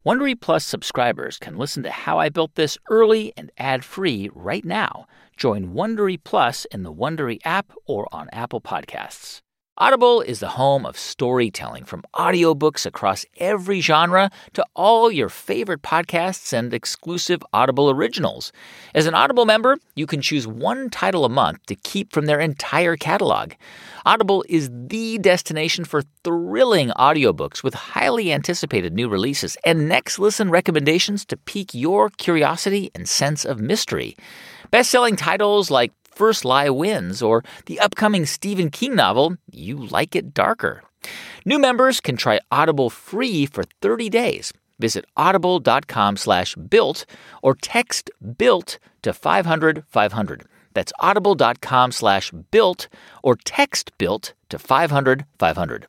Wondery Plus subscribers can listen to How I Built This early and ad-free right now. Join Wondery Plus in the Wondery app or on Apple Podcasts. Audible is the home of storytelling, from audiobooks across every genre to all your favorite podcasts and exclusive Audible originals. As an Audible member, you can choose one title a month to keep from their entire catalog. Audible is the destination for thrilling audiobooks with highly anticipated new releases and next listen recommendations to pique your curiosity and sense of mystery. Best-selling titles like First Lie Wins or the upcoming Stephen King novel, You Like It Darker. New members can try Audible free for 30 days. Visit audible.com/built or text BUILT to 500-500. That's audible.com/built or text BUILT to 500-500.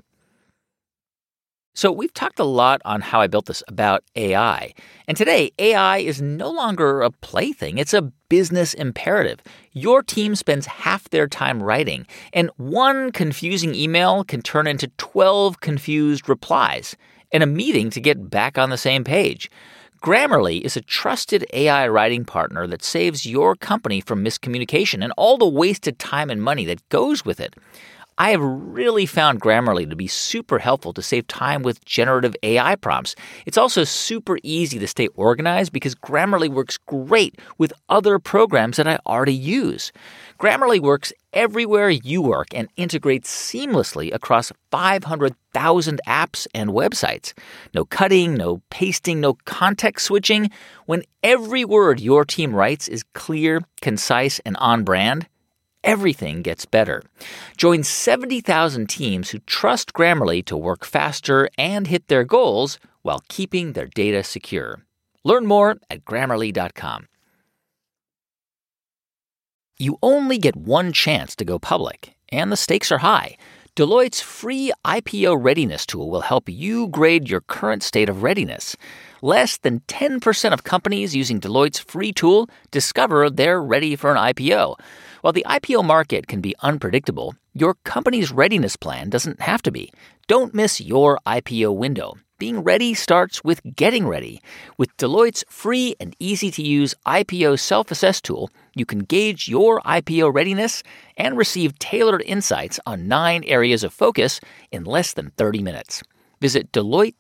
So we've talked a lot on How I Built This about AI. And today, AI is no longer a plaything. It's a business imperative. Your team spends half their time writing, and one confusing email can turn into 12 confused replies and a meeting to get back on the same page. Grammarly is a trusted AI writing partner that saves your company from miscommunication and all the wasted time and money that goes with it. I have really found Grammarly to be super helpful to save time with generative AI prompts. It's also super easy to stay organized because Grammarly works great with other programs that I already use. Grammarly works everywhere you work and integrates seamlessly across 500,000 apps and websites. No cutting, no pasting, no context switching. When every word your team writes is clear, concise, and on brand, everything gets better. Join 70,000 teams who trust Grammarly to work faster and hit their goals while keeping their data secure. Learn more at Grammarly.com. You only get one chance to go public, and the stakes are high. Deloitte's free IPO readiness tool will help you grade your current state of readiness. Less than 10% of companies using Deloitte's free tool discover they're ready for an IPO. While the IPO market can be unpredictable, your company's readiness plan doesn't have to be. Don't miss your IPO window. Being ready starts with getting ready. With Deloitte's free and easy-to-use IPO self-assess tool, you can gauge your IPO readiness and receive tailored insights on 9 areas of focus in less than 30 minutes. Visit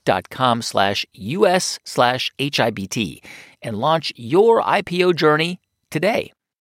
Deloitte.com/US/HIBT and launch your IPO journey today.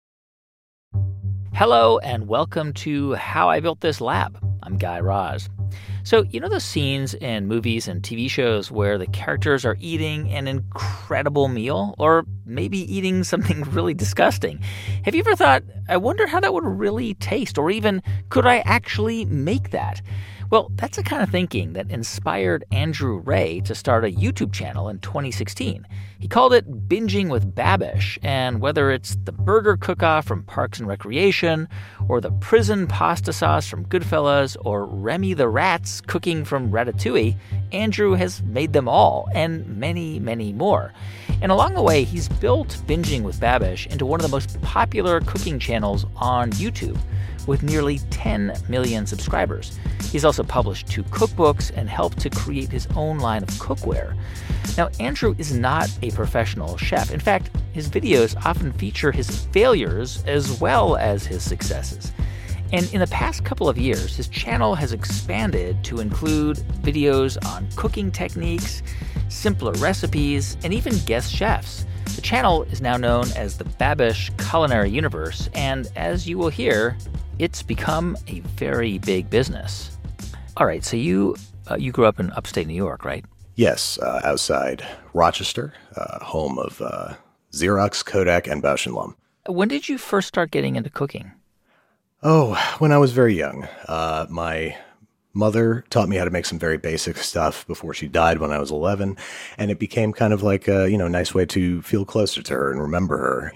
Hello and welcome to How I Built This Lab. I'm Guy Raz. So, you know those scenes in movies and TV shows where the characters are eating an incredible meal or maybe eating something really disgusting? Have you ever thought, I wonder how that would really taste, or even, could I actually make that? Well, that's the kind of thinking that inspired Andrew Ray to start a YouTube channel in 2016. He called it Binging with Babish, and whether it's the burger cook-off from Parks and Recreation, or the prison pasta sauce from Goodfellas, or Remy the Rat's cooking from Ratatouille, Andrew has made them all, and many, many more. And along the way, he's built Binging with Babish into one of the most popular cooking channels on YouTube, with nearly 10 million subscribers. He's also published 2 cookbooks and helped to create his own line of cookware. Now, Andrew is not a professional chef. In fact, his videos often feature his failures as well as his successes. And in the past couple of years, his channel has expanded to include videos on cooking techniques, simpler recipes, and even guest chefs. The channel is now known as the Babish Culinary Universe, and as you will hear, it's become a very big business. All right, so you grew up in upstate New York, right? Yes, outside Rochester, home of Xerox, Kodak, and Bausch & Lomb. When did you first start getting into cooking? Oh, when I was very young. My mother taught me how to make some very basic stuff before she died when I was 11, and it became kind of like a nice way to feel closer to her and remember her,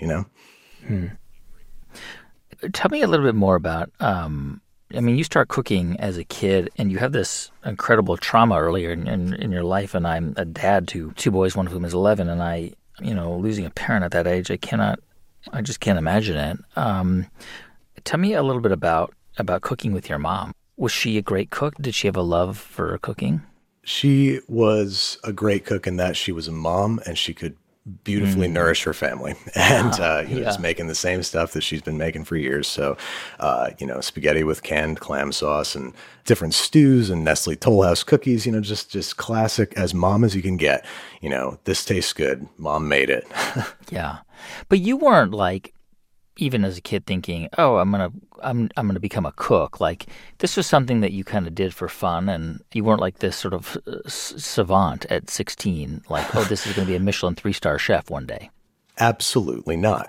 Tell me a little bit more about, you start cooking as a kid, and you have this incredible trauma earlier in your life, and I'm a dad to 2 boys, one of whom is 11, and I, losing a parent at that age, I just can't imagine it. Tell me a little bit about cooking with your mom. Was she a great cook? Did she have a love for cooking? She was a great cook in that she was a mom and she could beautifully nourish her family, and just making the same stuff that she's been making for years. So, spaghetti with canned clam sauce and different stews and Nestle Toll House cookies. Just classic, as mom as you can get. This tastes good. Mom made it. Yeah, but you weren't like, even as a kid, thinking, "Oh, I'm gonna become a cook." Like, this was something that you kind of did for fun, and you weren't like this sort of savant at 16. Like, "Oh, this is going to be a Michelin 3-star chef one day." Absolutely not.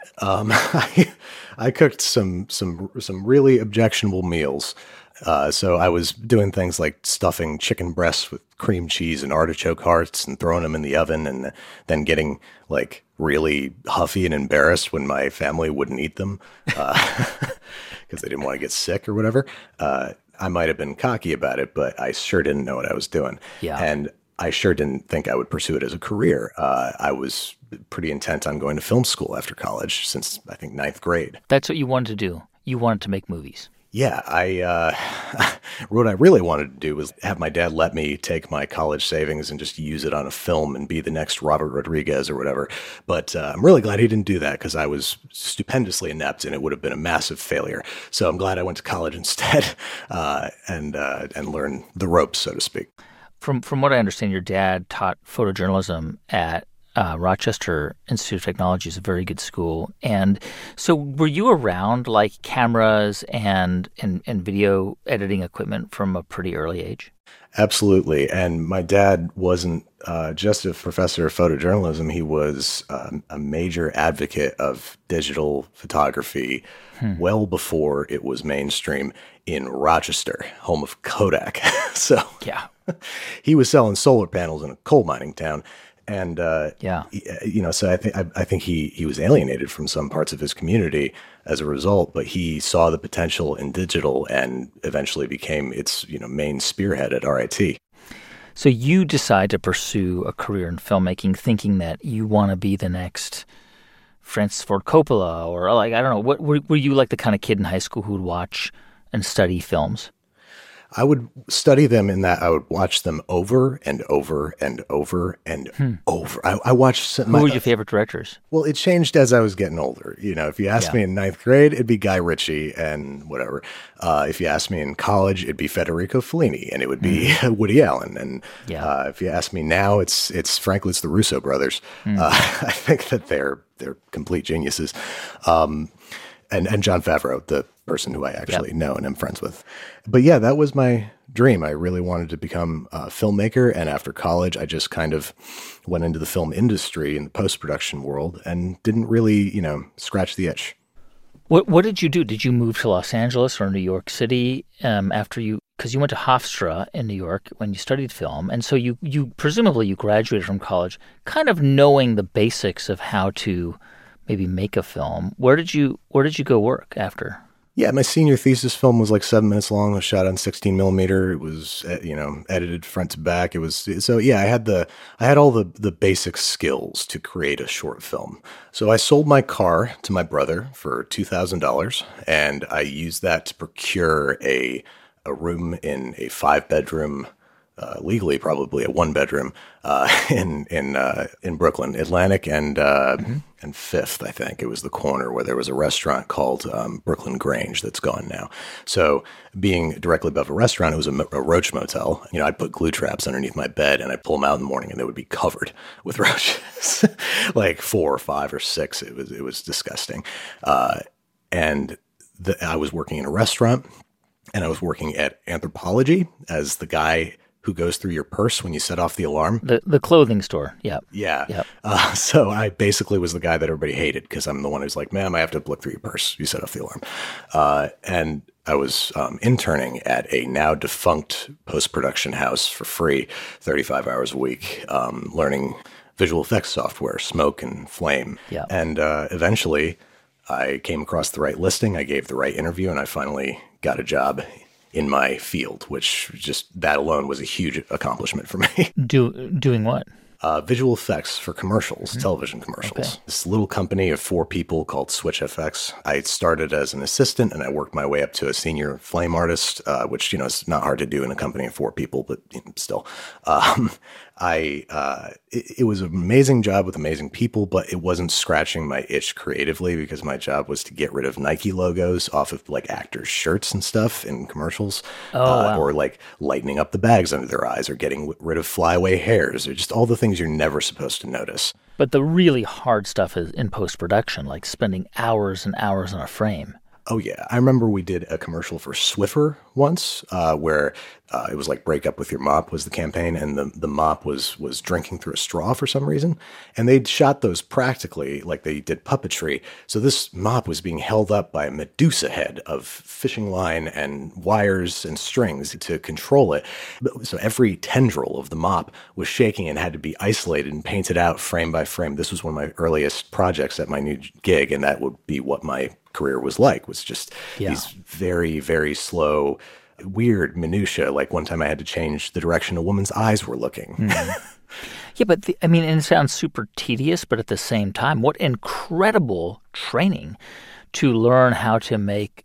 I cooked some really objectionable meals. So I was doing things like stuffing chicken breasts with cream cheese and artichoke hearts and throwing them in the oven, and then getting like really huffy and embarrassed when my family wouldn't eat them because they didn't want to get sick or whatever. I might have been cocky about it, but I sure didn't know what I was doing. Yeah. And I sure didn't think I would pursue it as a career. I was pretty intent on going to film school after college since, I think, ninth grade. That's what you wanted to do. You wanted to make movies. Yeah, what I really wanted to do was have my dad let me take my college savings and just use it on a film and be the next Robert Rodriguez or whatever. But I'm really glad he didn't do that, because I was stupendously inept and it would have been a massive failure. So I'm glad I went to college instead and learned the ropes, so to speak. From what I understand, your dad taught photojournalism at Rochester Institute of Technology. Is a very good school. And so were you around like cameras and video editing equipment from a pretty early age? Absolutely. And my dad wasn't just a professor of photojournalism. He was a major advocate of digital photography well before it was mainstream in Rochester, home of Kodak. So yeah, he was selling solar panels in a coal mining town. And, so I think he was alienated from some parts of his community as a result, but he saw the potential in digital and eventually became its, main spearhead at RIT. So you decide to pursue a career in filmmaking thinking that you want to be the next Francis Ford Coppola, or like, I don't know, what were you like the kind of kid in high school who would watch and study films? I would study them in that I would watch them over and over and over and over. I watched Who were your favorite directors? Well, it changed as I was getting older. If you asked me in ninth grade, it'd be Guy Ritchie and whatever. If you asked me in college, it'd be Federico Fellini, and it would be Woody Allen. And if you ask me now, it's frankly, it's the Russo brothers. I think that they're complete geniuses. And Jon Favreau, the person who I actually know and am friends with. But yeah, that was my dream. I really wanted to become a filmmaker. And after college, I just kind of went into the film industry in the post-production world and didn't really, scratch the itch. What did you do? Did you move to Los Angeles or New York City after because you went to Hofstra in New York when you studied film. And so you presumably you graduated from college kind of knowing the basics of how to maybe make a film. Where did you go work after? Yeah, my senior thesis film was like 7 minutes long. It was shot on 16 millimeter. It was, edited front to back. It was, so yeah, I had all the basic skills to create a short film. So I sold my car to my brother for $2,000, and I used that to procure a room in a 5-bedroom, legally probably a 1-bedroom, in Brooklyn, Atlantic and Fifth, I think. It was the corner where there was a restaurant called Brooklyn Grange that's gone now. So being directly above a restaurant, it was a roach motel. I'd put glue traps underneath my bed and I'd pull them out in the morning and they would be covered with roaches, like 4 or 5 or 6. It was disgusting. And I was working in a restaurant, and I was working at Anthropologie as the guy who goes through your purse when you set off the alarm. The clothing store, yeah. Yeah. Yep. So I basically was the guy that everybody hated because I'm the one who's like, ma'am, I have to look through your purse. You set off the alarm. And I was interning at a now defunct post-production house for free, 35 hours a week, learning visual effects software, smoke and flame. Yeah. And eventually I came across the right listing. I gave the right interview, and I finally got a job in my field, which just that alone was a huge accomplishment for me. Doing what? Visual effects for commercials, television commercials. Okay. This little company of 4 people called Switch FX. I started as an assistant and I worked my way up to a senior flame artist, which, is not hard to do in a company of 4 people, but still. It was an amazing job with amazing people, but it wasn't scratching my itch creatively because my job was to get rid of Nike logos off of like actors' shirts and stuff in commercials, Wow. or like lightening up the bags under their eyes, or getting rid of flyaway hairs, or just all the things you're never supposed to notice. But the really hard stuff is in post-production, like spending hours and hours on a frame. Oh, yeah. I remember we did a commercial for Swiffer once where it was like break up with your mop was the campaign, and the mop was drinking through a straw for some reason. And they'd shot those practically like they did puppetry. So this mop was being held up by a Medusa head of fishing line and wires and strings to control it. So every tendril of the mop was shaking and had to be isolated and painted out frame by frame. This was one of my earliest projects at my new gig, and that would be what my career was just these very, very slow, weird minutia. Like one time I had to change the direction a woman's eyes were looking. Yeah, but and it sounds super tedious, but at the same time, what incredible training to learn how to make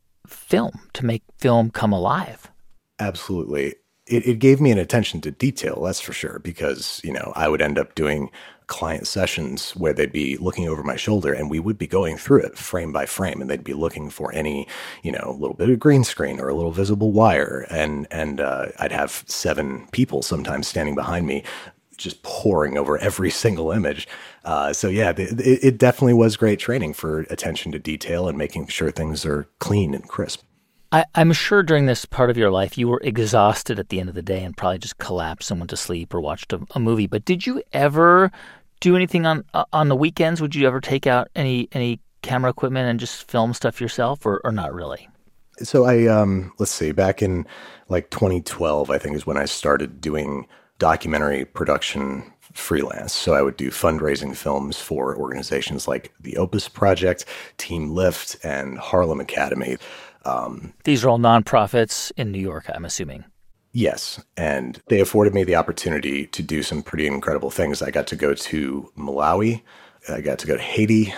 film come alive. Absolutely. It gave me an attention to detail, that's for sure, because, I would end up doing client sessions where they'd be looking over my shoulder and we would be going through it frame by frame, and they'd be looking for any, little bit of green screen or a little visible wire. And I'd have 7 people sometimes standing behind me just poring over every single image. So yeah, it definitely was great training for attention to detail and making sure things are clean and crisp. I'm sure during this part of your life you were exhausted at the end of the day and probably just collapsed and went to sleep or watched a movie. But did you ever do anything on the weekends? Would you ever take out any camera equipment and just film stuff yourself, or not really? So let's see, back in like 2012, I think is when I started doing documentary production freelance. So I would do fundraising films for organizations like the Opus Project, Team Lift, and Harlem Academy. These are all nonprofits in New York, I'm assuming. Yes, and they afforded me the opportunity to do some pretty incredible things. I got to go to Malawi, I got to go to Haiti,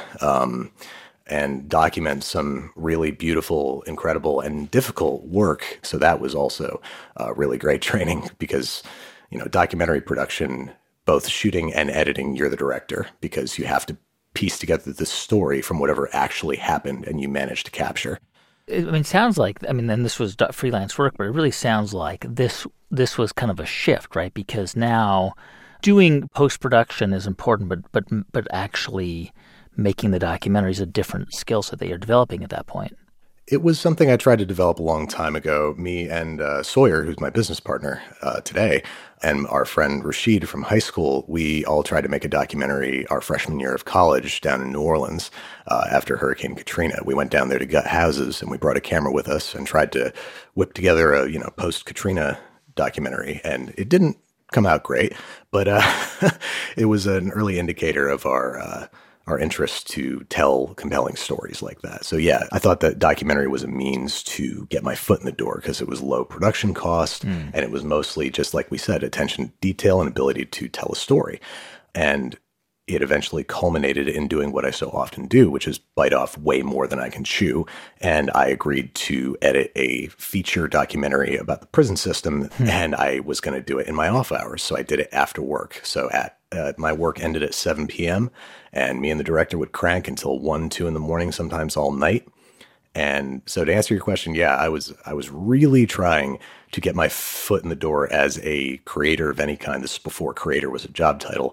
and document some really beautiful, incredible, and difficult work. So that was also really great training because, documentary production, both shooting and editing, you're the director because you have to piece together the story from whatever actually happened and you managed to capture. Sounds like, then this was freelance work, but it really sounds like this was kind of a shift, right? Because now doing post-production is important, but actually making the documentary is a different skill set that you're developing at that point. It was something I tried to develop a long time ago. Me and Sawyer, who's my business partner today, and our friend Rashid from high school, we all tried to make a documentary our freshman year of college down in New Orleans after Hurricane Katrina. We went down there to gut houses, and we brought a camera with us and tried to whip together a post-Katrina documentary. And it didn't come out great, but it was an early indicator of our interest to tell compelling stories like that. So yeah, I thought that documentary was a means to get my foot in the door because it was low production cost and it was mostly just like we said, attention to detail and ability to tell a story. And it eventually culminated in doing what I so often do, which is bite off way more than I can chew. And I agreed to edit a feature documentary about the prison system, and I was going to do it in my off hours. So I did it after work. So my work ended at 7 p.m., and me and the director would crank until 1, 2 in the morning, sometimes all night. And so to answer your question, yeah, I was really trying to get my foot in the door as a creator of any kind. This is before creator was a job title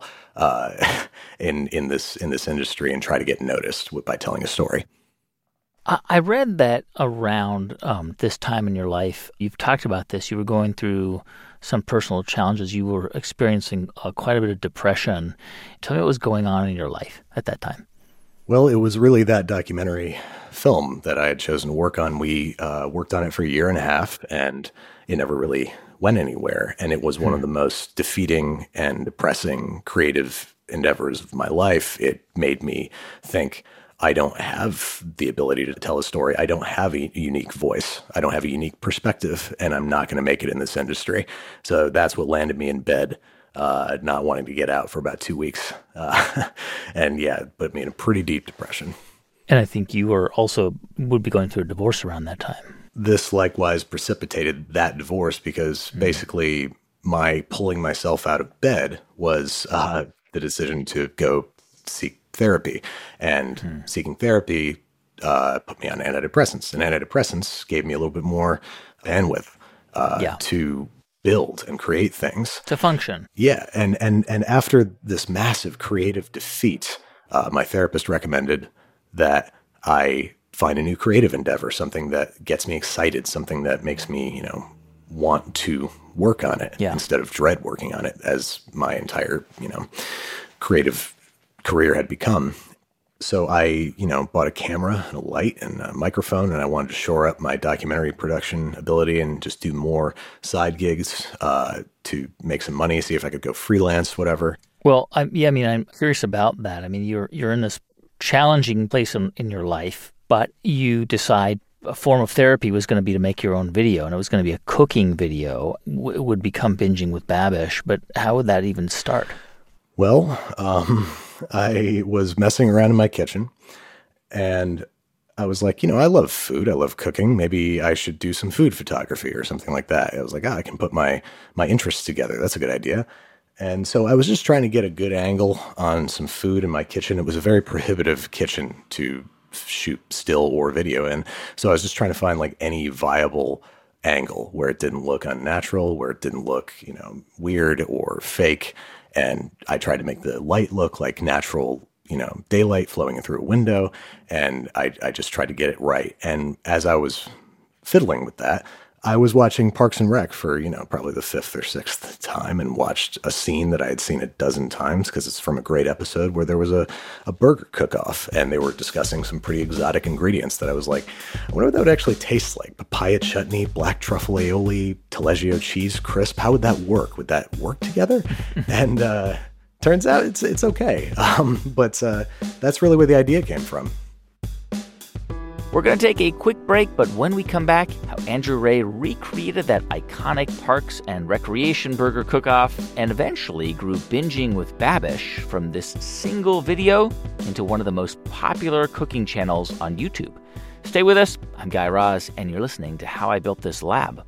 in this industry, and try to get noticed by telling a story. I read that around this time in your life, you've talked about this, you were going through some personal challenges. You were experiencing quite a bit of depression. Tell me what was going on in your life at that time. Well, it was really that documentary film that I had chosen to work on. We worked on it for 1.5 years, and it never really went anywhere. And it was one of the most defeating and depressing creative endeavors of my life. It made me think, I don't have the ability to tell a story. I don't have a unique voice. I don't have a unique perspective, and I'm not going to make it in this industry. So that's what landed me in bed not wanting to get out for about 2 weeks. And yeah, it put me in a pretty deep depression. And I think you would be going through a divorce around that time. This likewise precipitated that divorce because basically my pulling myself out of bed was the decision to go seek therapy. And seeking therapy put me on antidepressants. And antidepressants gave me a little bit more bandwidth to build and create things. To function. Yeah. And after this massive creative defeat, my therapist recommended that I find a new creative endeavor, something that gets me excited, something that makes me, want to work on it instead of dread working on it, as my entire, creative career had become. So I, bought a camera and a light and a microphone, and I wanted to shore up my documentary production ability and just do more side gigs to make some money, see if I could go freelance, whatever. Well, I'm curious about that. I mean, you're in this challenging place in your life, but you decide a form of therapy was going to be to make your own video, and it was going to be a cooking video. It would become Binging with Babish, but how would that even start? Well, I was messing around in my kitchen, and I was like, I love food. I love cooking. Maybe I should do some food photography or something like that. I was like, I can put my interests together. That's a good idea. And so I was just trying to get a good angle on some food in my kitchen. It was a very prohibitive kitchen to shoot still or video in. So I was just trying to find like any viable angle where it didn't look unnatural, where it didn't look, weird or fake. And I tried to make the light look like natural, daylight flowing in through a window. And I just tried to get it right. And as I was fiddling with that, I was watching Parks and Rec for, probably the 5th or 6th time, and watched a scene that I had seen a dozen times because it's from a great episode where there was a burger cook-off, and they were discussing some pretty exotic ingredients that I was like, I wonder what that would actually taste like. Papaya chutney, black truffle aioli, Taleggio cheese crisp. How would that work? Would that work together? And turns out it's okay. But that's really where the idea came from. We're going to take a quick break, but when we come back, how Andrew Ray recreated that iconic Parks and Recreation burger cook-off and eventually grew Binging with Babish from this single video into one of the most popular cooking channels on YouTube. Stay with us. I'm Guy Raz, and you're listening to How I Built This Lab.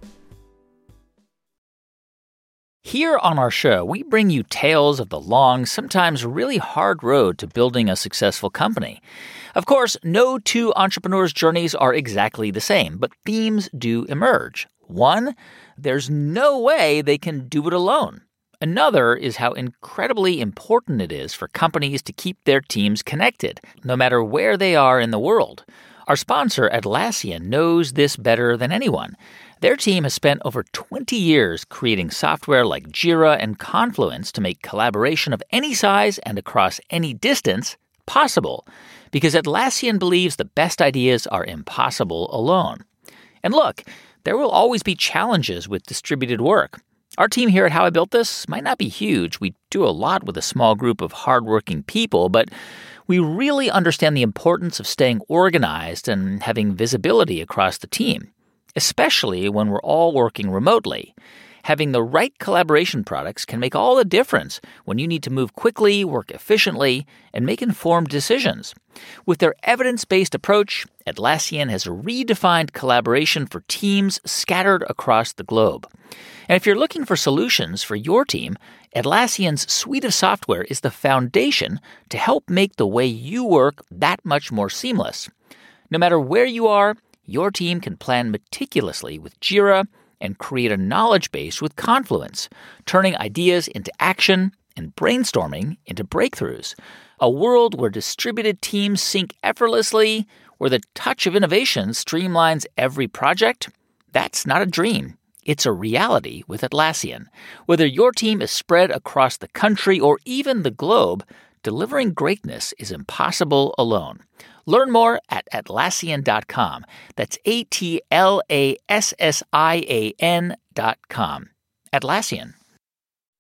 Here on our show, we bring you tales of the long, sometimes really hard road to building a successful company. Of course, no two entrepreneurs' journeys are exactly the same, but themes do emerge. One, there's no way they can do it alone. Another is how incredibly important it is for companies to keep their teams connected, no matter where they are in the world. Our sponsor, Atlassian, knows this better than anyone. Their team has spent over 20 years creating software like Jira and Confluence to make collaboration of any size and across any distance possible, because Atlassian believes the best ideas are impossible alone. And look, there will always be challenges with distributed work. Our team here at How I Built This might not be huge. We do a lot with a small group of hardworking people, but we really understand the importance of staying organized and having visibility across the team, especially when we're all working remotely. Having the right collaboration products can make all the difference when you need to move quickly, work efficiently, and make informed decisions. With their evidence-based approach, Atlassian has redefined collaboration for teams scattered across the globe. And if you're looking for solutions for your team, Atlassian's suite of software is the foundation to help make the way you work that much more seamless. No matter where you are, your team can plan meticulously with Jira and create a knowledge base with Confluence, turning ideas into action and brainstorming into breakthroughs. A world where distributed teams sync effortlessly, where the touch of innovation streamlines every project. That's not a dream. It's a reality with Atlassian. Whether your team is spread across the country or even the globe, delivering greatness is impossible alone. Learn more at Atlassian.com. That's Atlassian.com. Atlassian.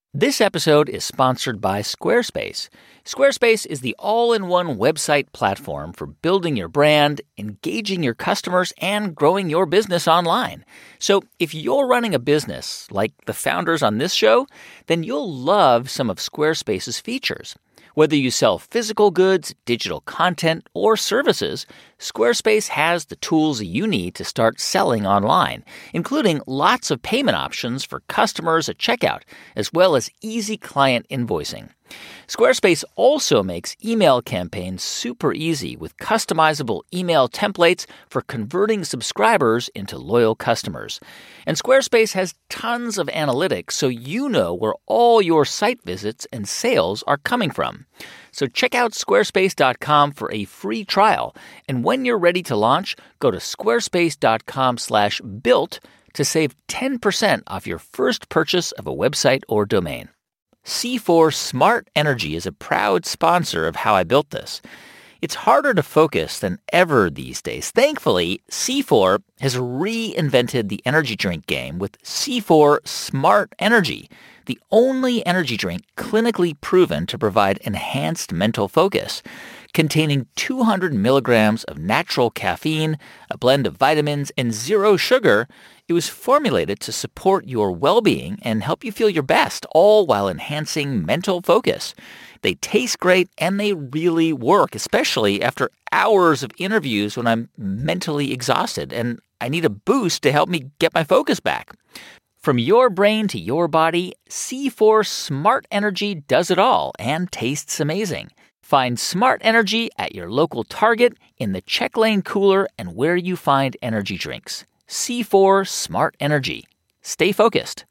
This episode is sponsored by Squarespace. Squarespace is the all-in-one website platform for building your brand, engaging your customers, and growing your business online. So if you're running a business like the founders on this show, then you'll love some of Squarespace's features. Whether you sell physical goods, digital content, or services, Squarespace has the tools you need to start selling online, including lots of payment options for customers at checkout, as well as easy client invoicing. Squarespace also makes email campaigns super easy with customizable email templates for converting subscribers into loyal customers. And Squarespace has tons of analytics so you know where all your site visits and sales are coming from. So check out squarespace.com for a free trial. And when you're ready to launch, go to squarespace.com/built to save 10% off your first purchase of a website or domain. C4 Smart Energy is a proud sponsor of How I Built This. It's harder to focus than ever these days. Thankfully, C4 has reinvented the energy drink game with C4 Smart Energy, the only energy drink clinically proven to provide enhanced mental focus. Containing 200 milligrams of natural caffeine, a blend of vitamins, and zero sugar, it was formulated to support your well-being and help you feel your best, all while enhancing mental focus. They taste great and they really work, especially after hours of interviews when I'm mentally exhausted and I need a boost to help me get my focus back. From your brain to your body, C4 Smart Energy does it all and tastes amazing. Find Smart Energy at your local Target, in the check lane cooler, and where you find energy drinks. C4 Smart Energy. Stay focused.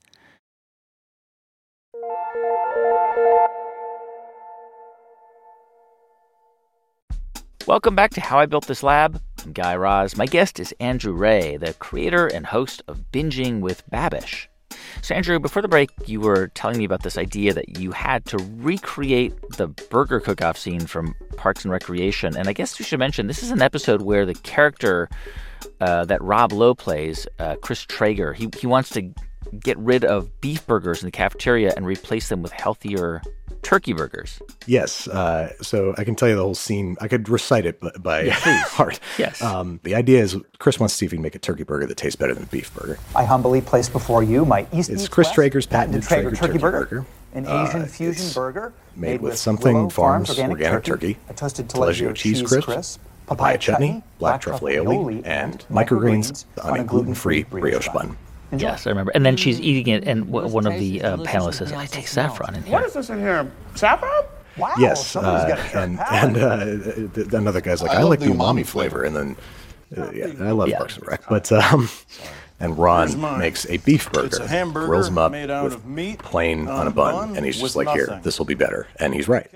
Welcome back to How I Built This Lab. I'm Guy Raz. My guest is Andrew Ray, the creator and host of Binging with Babish. So, Andrew, before the break, you were telling me about this idea that you had to recreate the burger cook-off scene from Parks and Recreation. And I guess we should mention, this is an episode where the character that Rob Lowe plays, Chris Traeger, he wants to get rid of beef burgers in the cafeteria and replace them with healthier turkey burgers. Yes. So I can tell you the whole scene. I could recite it by heart. Yes. The idea is Chris wants to see if he can make a turkey burger that tastes better than a beef burger. I humbly place before you my East It's Chris Traeger's patented Traeger turkey burger. An Asian fusion burger made with Something Willow Farms organic turkey, a toasted Taleggio cheese crisp, papaya chutney, black truffle aioli, and microgreens on a gluten-free brioche bun. Enjoy. Yes, I remember. And then she's eating it, and one of the panelists says, I taste saffron in here. What is this in here? Saffron? Wow, Yes, somebody's got a sharp and palate. another guy's like, I like the umami flavor, and then I love Parks and Rec, but and Ron makes a beef burger, It's a hamburger grills him up made out with of meat plain on a bun, and he's just with like, here, nothing. this will be better, and he's right.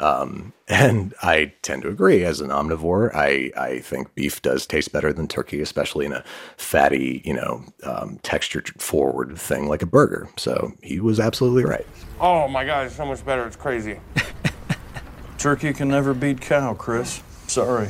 And I tend to agree. As an omnivore, I think beef does taste better than turkey, especially in a fatty, texture-forward thing like a burger. So he was absolutely right. Oh my God, it's so much better. It's crazy. Turkey can never beat cow, Chris. Sorry.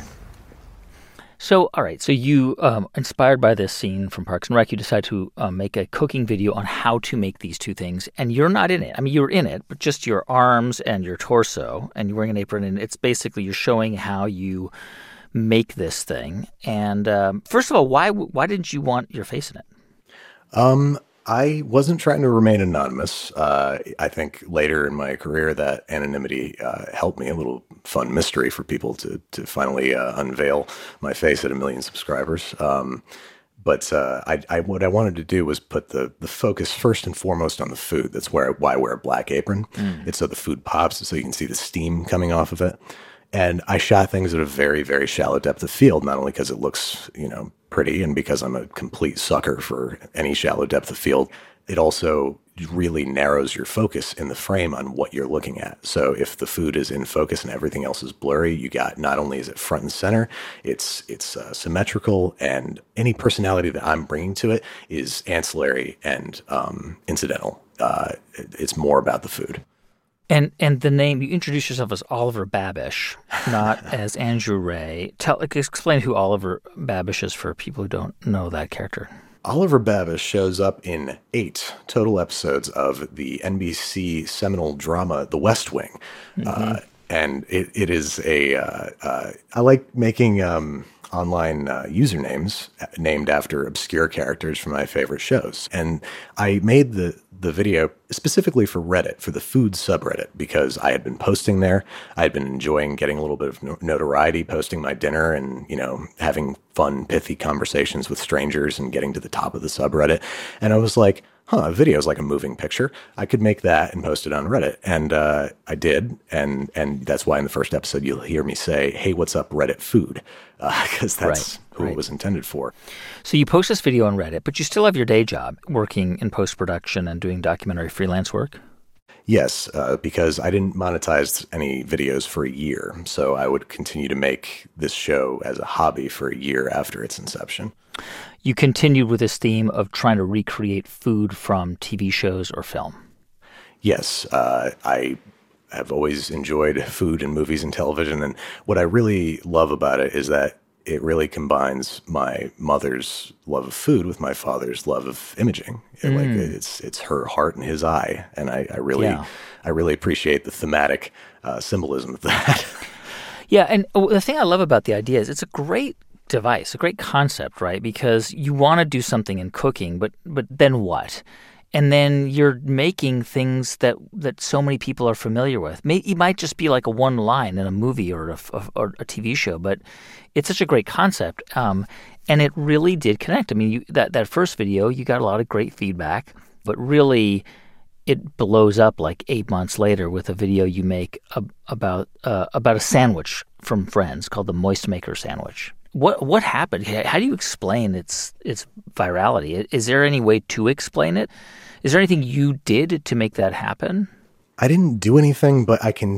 So, all right. So you, inspired by this scene from Parks and Rec, you decide to make a cooking video on how to make these two things. And you're not in it. I mean, you're in it, but just your arms and your torso. And you're wearing an apron. And it's basically you're showing how you make this thing. And first of all, why didn't you want your face in it? I wasn't trying to remain anonymous. I think later in my career that anonymity helped me, a little fun mystery for people to finally unveil my face at 1 million subscribers. But what I wanted to do was put the focus first and foremost on the food. That's why I wear a black apron. It's so the food pops, so you can see the steam coming off of it. And I shot things at a very, very shallow depth of field, not only because it looks, pretty and because I'm a complete sucker for any shallow depth of field. It also really narrows your focus in the frame on what you're looking at. So if the food is in focus and everything else is blurry, you got not only is it front and center, it's symmetrical, and any personality that I'm bringing to it is ancillary and incidental. It's more about the food. And the name, you introduce yourself as Oliver Babish, not as Andrew Ray. Explain who Oliver Babish is for people who don't know that character. Oliver Bavis shows up in 8 total episodes of the NBC seminal drama The West Wing. And it is I like making online usernames named after obscure characters from my favorite shows. And I made the video specifically for Reddit, for the food subreddit, because I had been posting there. I had been enjoying getting a little bit of notoriety, posting my dinner and, having fun, pithy conversations with strangers and getting to the top of the subreddit. And I was like, a video is like a moving picture. I could make that and post it on Reddit. And I did. And that's why in the first episode, you'll hear me say, hey, what's up, Reddit food? Because that's who it was intended for. So you post this video on Reddit, but you still have your day job working in post-production and doing documentary freelance work? Yes, because I didn't monetize any videos for a year. So I would continue to make this show as a hobby for a year after its inception. You continued with this theme of trying to recreate food from TV shows or film. Yes, I have always enjoyed food in movies and television. And what I really love about it is that it really combines my mother's love of food with my father's love of imaging. Like it's her heart and his eye. And I really appreciate the thematic symbolism of that. Yeah. And the thing I love about the idea is it's a great device, a great concept, right? Because you want to do something in cooking, but then what? And then you're making things that so many people are familiar with. It might just be like a one line in a movie or a TV show, but it's such a great concept. And it really did connect. I mean, that first video, you got a lot of great feedback, but really it blows up like 8 months later with a video you make about a sandwich from Friends called the Moist Maker sandwich. What happened? How do you explain its virality? Is there any way to explain it? Is there anything you did to make that happen? I didn't do anything, but I can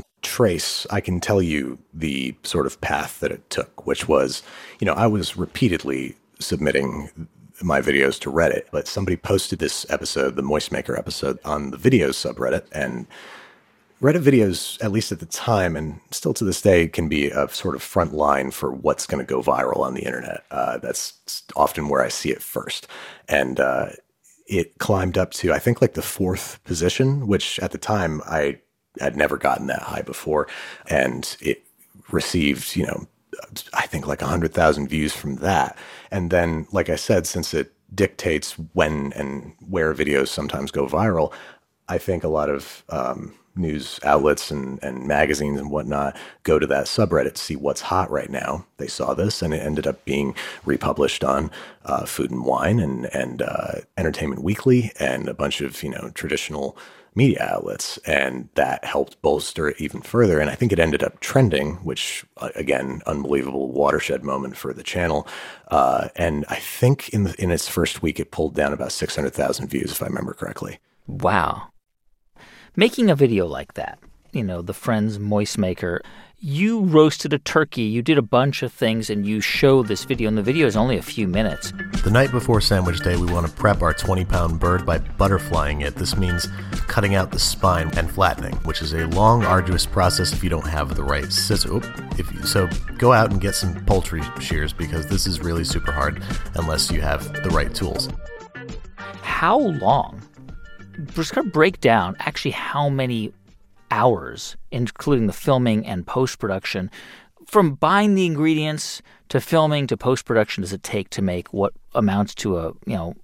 tell you the sort of path that it took, which was, I was repeatedly submitting my videos to Reddit, but somebody posted this episode, the Moist Maker episode, on the videos subreddit, and Reddit videos, at least at the time, and still to this day, can be a sort of front line for what's going to go viral on the internet. That's often where I see it first. And it climbed up to, I think, like the 4th position, which at the time I had never gotten that high before. And it received, I think like 100,000 views from that. And then, like I said, since it dictates when and where videos sometimes go viral, I think a lot of news outlets and magazines and whatnot go to that subreddit to see what's hot right now. They saw this, and it ended up being republished on Food and Wine and Entertainment Weekly and a bunch of traditional media outlets, and that helped bolster it even further. And I think it ended up trending, which again, unbelievable watershed moment for the channel. And I think in its first week, it pulled down about 600,000 views, if I remember correctly. Wow. Making a video like that, the Friends Moist Maker, you roasted a turkey, you did a bunch of things, and you show this video, and the video is only a few minutes. The night before sandwich day, we want to prep our 20-pound bird by butterflying it. This means cutting out the spine and flattening, which is a long, arduous process if you don't have the right scissors. So go out and get some poultry shears, because this is really super hard unless you have the right tools. How long? Just kind of break down actually how many hours, including the filming and post-production, from buying the ingredients to filming to post-production, does it take to make what amounts to a,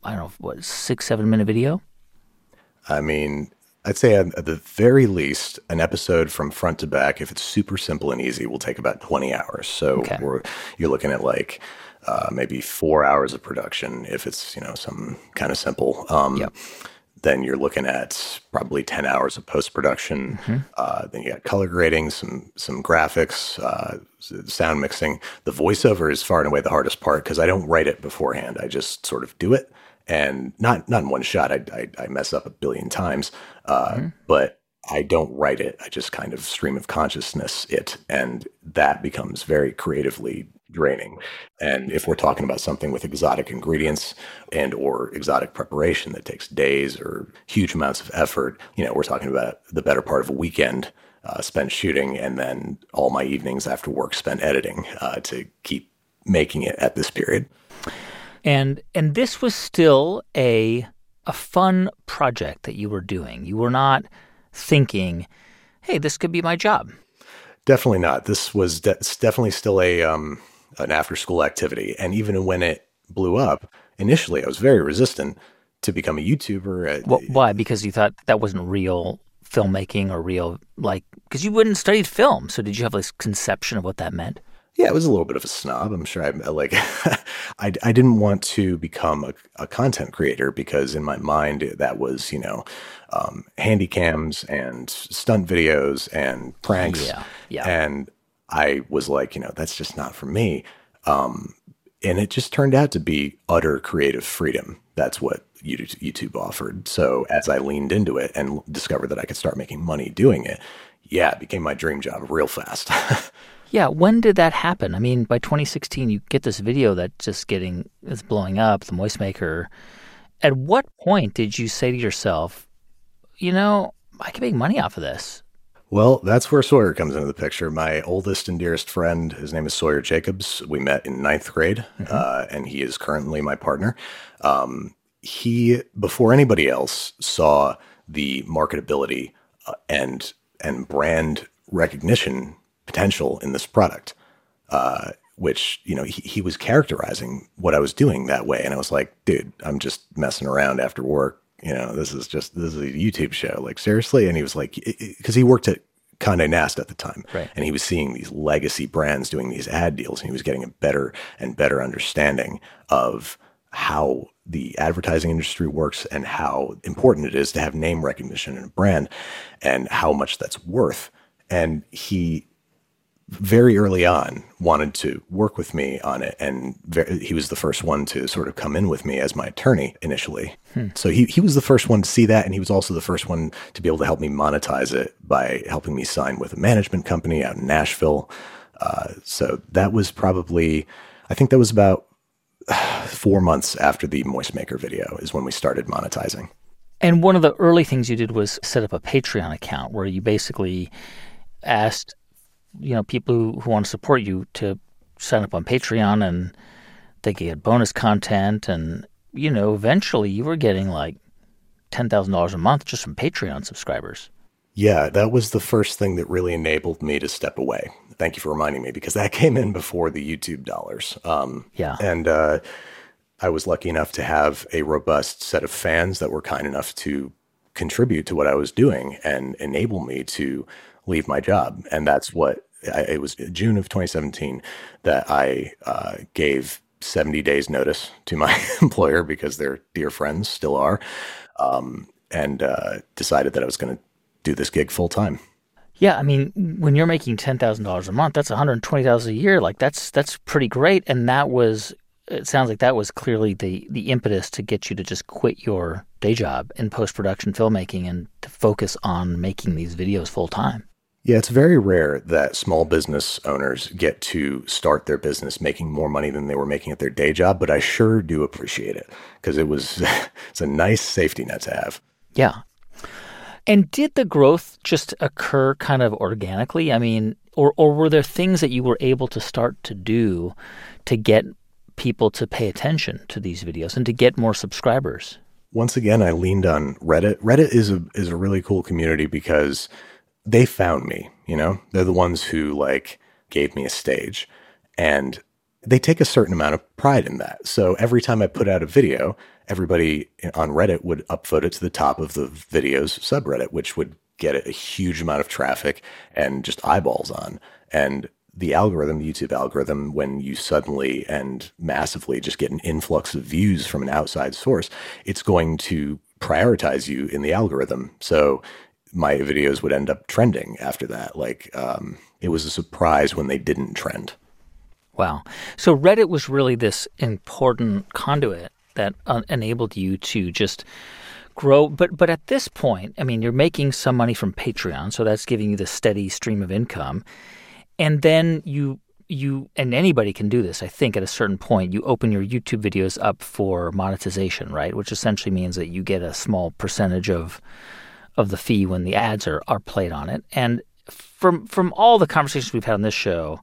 6-7 minute video? I mean, I'd say at the very least, an episode from front to back, if it's super simple and easy, will take about 20 hours. So you're looking at like maybe 4 hours of production if it's, something kind of simple. Then you're looking at probably 10 hours of post-production. Then you got color grading, some graphics, sound mixing. The voiceover is far and away the hardest part because I don't write it beforehand. I just sort of do it. And not in one shot. I mess up a billion times. But I don't write it. I just kind of stream of consciousness it. And that becomes very creatively draining. And if we're talking about something with exotic ingredients and or exotic preparation that takes days or huge amounts of effort, we're talking about the better part of a weekend spent shooting, and then all my evenings after work spent editing to keep making it at this period. And this was still a fun project that you were doing. You were not thinking, hey, this could be my job. Definitely not. This was definitely still an after-school activity. And even when it blew up, initially I was very resistant to become a YouTuber. Why? Because you thought that wasn't real filmmaking or real, because you wouldn't studied film. So did you have this conception of what that meant? Yeah, it was a little bit of a snob. I'm sure I didn't want to become a content creator because in my mind that was, handy cams and stunt videos and pranks. Yeah. And I was like, that's just not for me. And it just turned out to be utter creative freedom. That's what YouTube offered. So as I leaned into it and discovered that I could start making money doing it, it became my dream job real fast. Yeah, when did that happen? I mean, by 2016, you get this video that's blowing up, the Moist Maker. At what point did you say to yourself, I can make money off of this? Well, that's where Sawyer comes into the picture. My oldest and dearest friend, his name is Sawyer Jacobs. We met in 9th grade, and he is currently my partner. He, before anybody else, saw the marketability and brand recognition potential in this product, which, he was characterizing what I was doing that way. And I was like, dude, I'm just messing around after work. This is a YouTube show. Like, seriously? And he was like, because he worked at Condé Nast at the time. Right. And he was seeing these legacy brands doing these ad deals, and he was getting a better and better understanding of how the advertising industry works and how important it is to have name recognition in a brand and how much that's worth. And he very early on wanted to work with me on it. And he was the first one to sort of come in with me as my attorney initially. So he was the first one to see that. And he was also the first one to be able to help me monetize it by helping me sign with a management company out in Nashville. So that was probably, I think that was about 4 months after the Moist Maker video is when we started monetizing. And one of the early things you did was set up a Patreon account where you basically asked people who want to support you to sign up on Patreon, and they get bonus content. And, eventually you were getting like $10,000 a month just from Patreon subscribers. Yeah, that was the first thing that really enabled me to step away. Thank you for reminding me, because that came in before the YouTube dollars. Yeah. And I was lucky enough to have a robust set of fans that were kind enough to contribute to what I was doing and enable me to leave my job. And that's what it was June of 2017 that I gave 70 days notice to my employer, because they're dear friends, still are, and decided that I was going to do this gig full time. Yeah, I mean, when you're making $10,000 a month, that's $120,000 a year. Like that's pretty great. And it sounds like that was clearly the impetus to get you to just quit your day job in post-production filmmaking and to focus on making these videos full time. Yeah, it's very rare that small business owners get to start their business making more money than they were making at their day job, but I sure do appreciate it, because it's a nice safety net to have. Yeah. And did the growth just occur kind of organically? I mean, or were there things that you were able to start to do to get people to pay attention to these videos and to get more subscribers? Once again, I leaned on Reddit. Reddit is a really cool community because they found me, they're the ones who gave me a stage, and they take a certain amount of pride in that. So every time I put out a video, everybody on Reddit would upvote it to the top of the video's subreddit, which would get a huge amount of traffic and just eyeballs on. And the algorithm, the YouTube algorithm, when you suddenly and massively just get an influx of views from an outside source, it's going to prioritize you in the algorithm. So my videos would end up trending after that. It was a surprise when they didn't trend. Wow. So Reddit was really this important conduit that enabled you to just grow. But at this point, I mean, you're making some money from Patreon, so that's giving you the steady stream of income. And then you and anybody can do this, I think, at a certain point, you open your YouTube videos up for monetization, right? Which essentially means that you get a small percentage of the fee when the ads are played on it. And from all the conversations we've had on this show,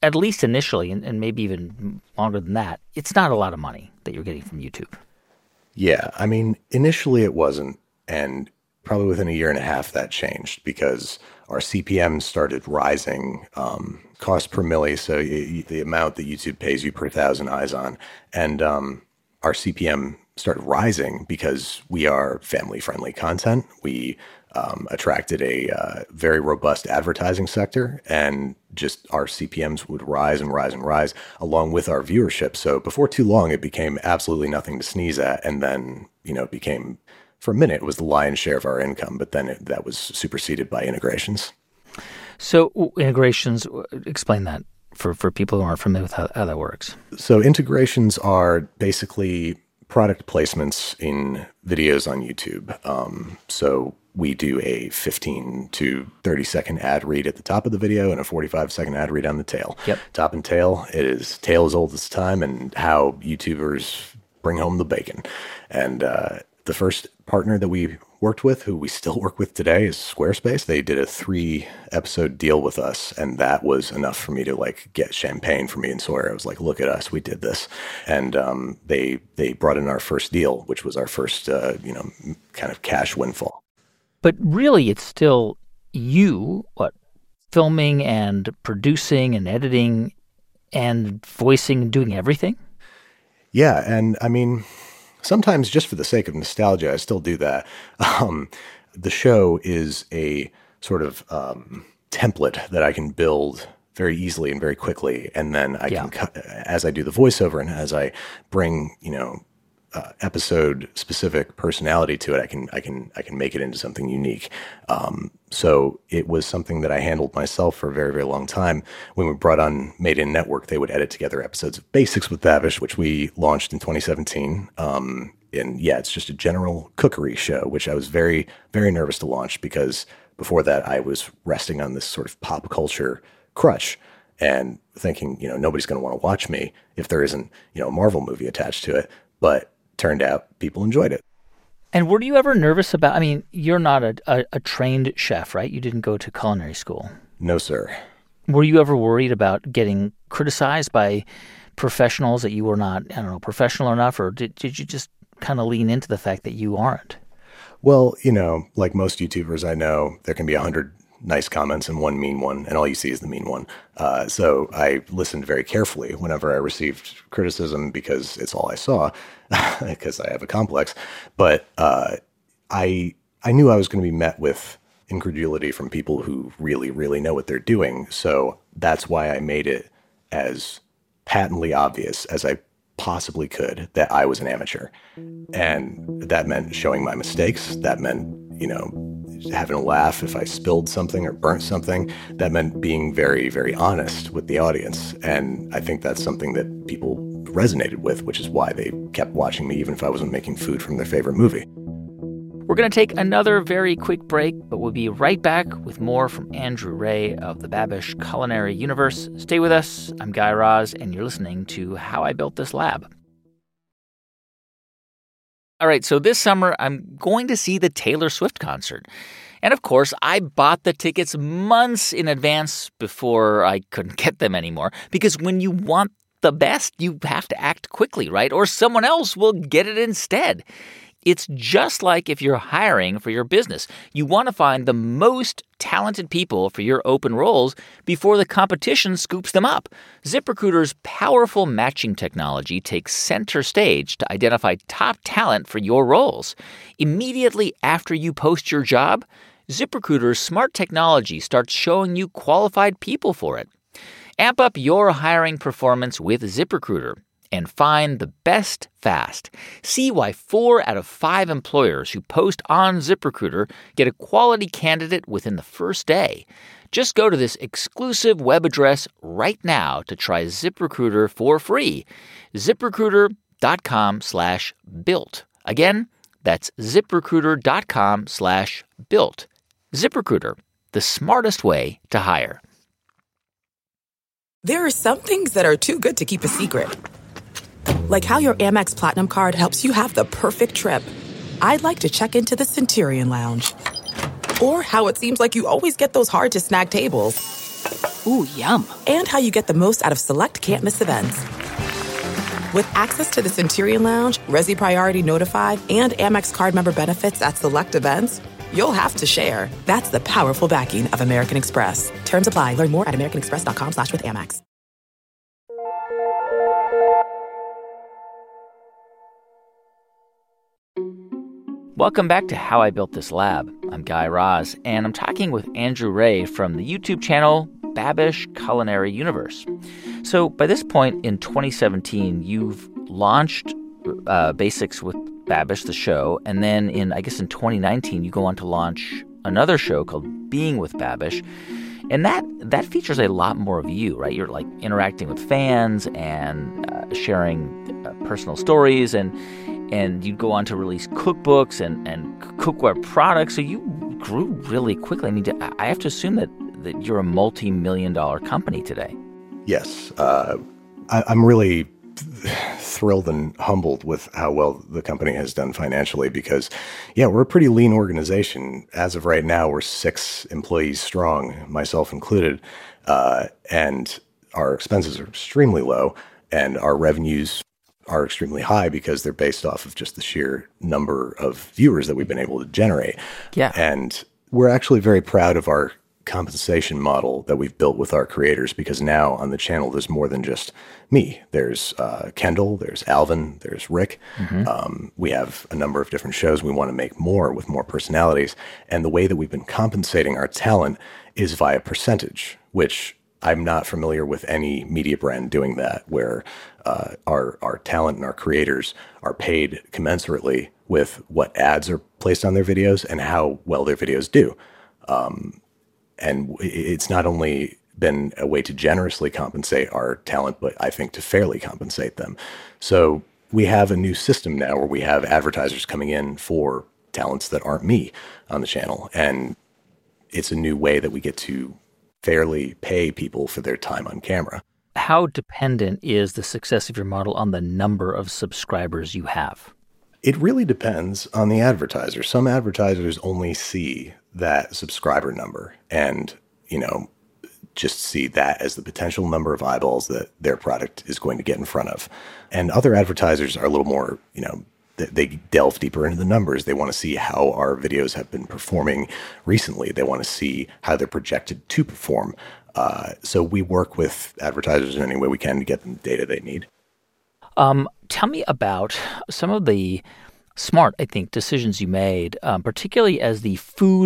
at least initially, and maybe even longer than that, it's not a lot of money that you're getting from YouTube. Yeah, I mean, initially it wasn't, and probably within a year and a half that changed because our CPM started rising, cost per milli, so the amount that YouTube pays you per 1,000 eyes on, and our CPM started rising because we are family-friendly content. We attracted a very robust advertising sector, and just our CPMs would rise and rise and rise along with our viewership. So before too long, it became absolutely nothing to sneeze at. And then, it became, for a minute, it was the lion's share of our income, but then that was superseded by integrations. So integrations, explain that for people who aren't familiar with how that works. So integrations are basically product placements in videos on YouTube. So we do a 15 to 30 second ad read at the top of the video and a 45-second ad read on the tail. Yep. Top and tail, tail is old as time and how YouTubers bring home the bacon. And the first partner that we worked with, who we still work with today, is Squarespace. They did a 3-episode deal with us, and that was enough for me to get champagne for me and Sawyer. I was like, look at us, we did this. And they brought in our first deal, which was our first kind of cash windfall. But really, it's still you, filming and producing and editing and voicing and doing everything? Yeah, and I mean, sometimes just for the sake of nostalgia, I still do that. The show is a sort of template that I can build very easily and very quickly, and then I can, as I do the voiceover and as I bring, episode specific personality to it, I can make it into something unique. So it was something that I handled myself for a very, very long time. When we brought on Made in Network, they would edit together episodes of Basics with Babish, which we launched in 2017. And yeah, it's just a general cookery show, which I was very, very nervous to launch because before that I was resting on this sort of pop culture crutch and thinking, nobody's going to want to watch me if there isn't, a Marvel movie attached to it. But turned out people enjoyed it. And were you ever nervous about, you're not a trained chef, right? You didn't go to culinary school. No, sir. Were you ever worried about getting criticized by professionals that you were not, professional enough, or did you just kind of lean into the fact that you aren't? Well, like most YouTubers I know, there can be 100 nice comments and one mean one, and all you see is the mean one. So I listened very carefully whenever I received criticism because it's all I saw, because I have a complex. But I knew I was going to be met with incredulity from people who really, really know what they're doing. So that's why I made it as patently obvious as I possibly could that I was an amateur. And that meant showing my mistakes. That meant, having a laugh if I spilled something or burnt something. That meant being very, very honest with the audience. And I think that's something that people resonated with, which is why they kept watching me even if I wasn't making food from their favorite movie. We're going to take another very quick break, but we'll be right back with more from Andrew Ray of the Babish Culinary Universe. Stay with us. I'm Guy Raz, and you're listening to How I Built This Lab. All right, so this summer, I'm going to see the Taylor Swift concert. And of course, I bought the tickets months in advance before I couldn't get them anymore. Because when you want the best, you have to act quickly, right? Or someone else will get it instead. It's just like if you're hiring for your business. You want to find the most talented people for your open roles before the competition scoops them up. ZipRecruiter's powerful matching technology takes center stage to identify top talent for your roles. Immediately after you post your job, ZipRecruiter's smart technology starts showing you qualified people for it. Amp up your hiring performance with ZipRecruiter and find the best fast. See why 4 out of 5 employers who post on ZipRecruiter get a quality candidate within the first day. Just go to this exclusive web address right now to try ZipRecruiter for free. ZipRecruiter.com/built. Again, that's ZipRecruiter.com/built. ZipRecruiter, the smartest way to hire. There are some things that are too good to keep a secret. Like how your Amex Platinum card helps you have the perfect trip. I'd like to check into the Centurion Lounge. Or how it seems like you always get those hard-to-snag tables. Ooh, yum. And how you get the most out of select can't-miss events. With access to the Centurion Lounge, Resi Priority Notified, and Amex card member benefits at select events, you'll have to share. That's the powerful backing of American Express. Terms apply. Learn more at americanexpress.com/withAmex. Welcome back to How I Built This Lab. I'm Guy Raz, and I'm talking with Andrew Ray from the YouTube channel Babish Culinary Universe. So by this point in 2017, you've launched Basics with Babish, the show, and then in 2019, you go on to launch another show called Being with Babish, and that features a lot more of you, right? You're like interacting with fans and sharing personal stories, and you'd go on to release cookbooks and cookware products. So you grew really quickly. I mean, I have to assume that you're a multi-million-dollar company today. Yes. I'm really thrilled and humbled with how well the company has done financially because, we're a pretty lean organization. As of right now, we're 6 employees strong, myself included, and our expenses are extremely low, and our revenues are extremely high because they're based off of just the sheer number of viewers that we've been able to generate. Yeah. And we're actually very proud of our compensation model that we've built with our creators because now on the channel, there's more than just me. There's Kendall, there's Alvin, there's Rick. Mm-hmm. We have a number of different shows. We want to make more with more personalities. And the way that we've been compensating our talent is via percentage, which I'm not familiar with any media brand doing that, where our talent and our creators are paid commensurately with what ads are placed on their videos and how well their videos do. And it's not only been a way to generously compensate our talent, but I think to fairly compensate them. So we have a new system now where we have advertisers coming in for talents that aren't me on the channel. And it's a new way that we get to fairly pay people for their time on camera. How dependent is the success of your model on the number of subscribers you have? It really depends on the advertiser. Some advertisers only see that subscriber number and, just see that as the potential number of eyeballs that their product is going to get in front of. And other advertisers are a little more, they delve deeper into the numbers. They want to see how our videos have been performing recently. They want to see how they're projected to perform. So we work with advertisers in any way we can to get them the data they need. Tell me about some of the smart, I think, decisions you made, particularly as the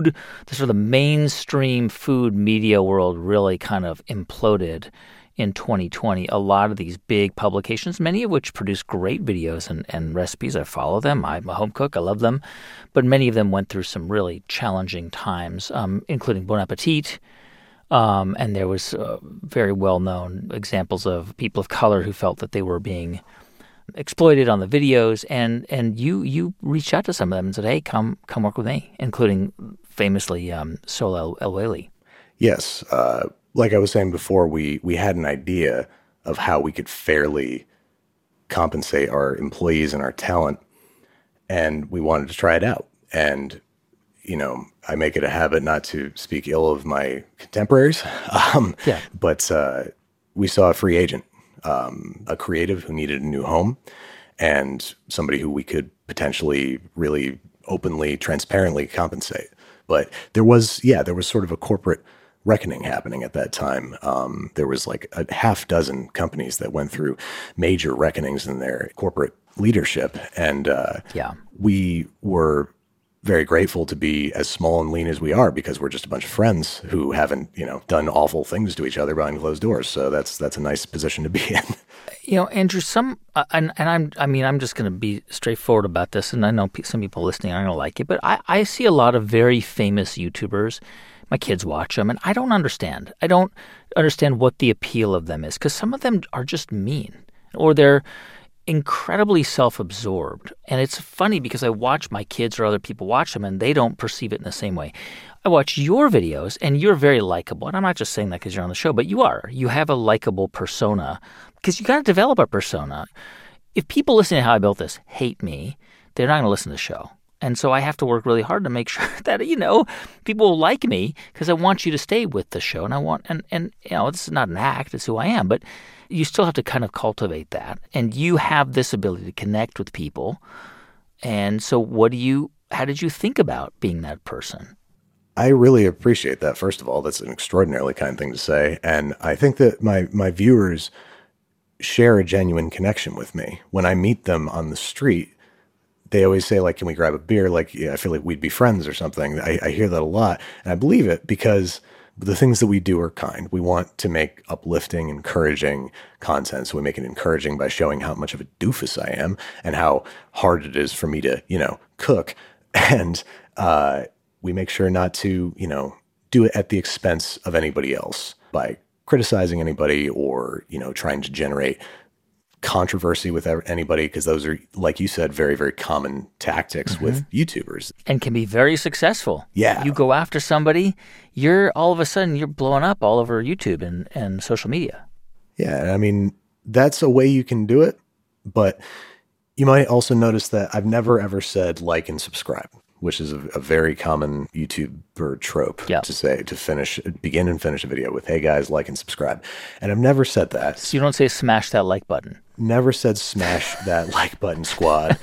mainstream food media world really kind of imploded in 2020. A lot of these big publications, many of which produce great videos and recipes. I follow them. I'm a home cook. I love them. But many of them went through some really challenging times, including Bon Appetit. And there was very well-known examples of people of color who felt that they were being exploited on the videos, and you reached out to some of them and said, "Hey, come work with me," including famously Sol El Wally. Yes, like I was saying before, we had an idea of how we could fairly compensate our employees and our talent, and we wanted to try it out. And I make it a habit not to speak ill of my contemporaries, but we saw a free agent. A creative who needed a new home and somebody who we could potentially really openly, transparently compensate. But there was sort of a corporate reckoning happening at that time. There was like a half dozen companies that went through major reckonings in their corporate leadership. And we were very grateful to be as small and lean as we are because we're just a bunch of friends who haven't, done awful things to each other behind closed doors. So that's a nice position to be in. Andrew, I'm just going to be straightforward about this, and I know some people listening aren't going to like it, but I see a lot of very famous YouTubers. My kids watch them, and I don't understand. I don't understand what the appeal of them is because some of them are just mean or they're incredibly self-absorbed. And it's funny because I watch my kids or other people watch them and they don't perceive it in the same way. I watch your videos and you're very likable. And I'm not just saying that because you're on the show, but you are. You have a likable persona because you got to develop a persona. If people listening to How I Built This hate me, they're not going to listen to the show. And so I have to work really hard to make sure that, people like me because I want you to stay with the show. And I want, and this is not an act, it's who I am. But you still have to kind of cultivate that. And you have this ability to connect with people. And so how did you think about being that person? I really appreciate that. First of all, that's an extraordinarily kind thing to say. And I think that my viewers share a genuine connection with me. When I meet them on the street, they always say, like, can we grab a beer? Like, yeah, I feel like we'd be friends or something. I hear that a lot. And I believe it because the things that we do are kind. We want to make uplifting, encouraging content. So we make it encouraging by showing how much of a doofus I am and how hard it is for me to, cook. And we make sure not to, do it at the expense of anybody else by criticizing anybody or, trying to generate controversy with anybody, because those are, like you said, very, very common tactics with YouTubers. And can be very successful. Yeah. You go after somebody, all of a sudden you're blowing up all over YouTube and social media. Yeah. I mean, that's a way you can do it. But you might also notice that I've never, ever said like and subscribe, which is a very common YouTuber trope to say, begin and finish a video with, hey guys, like and subscribe. And I've never said that. So you don't say smash that like button. Never said smash that like button, squad.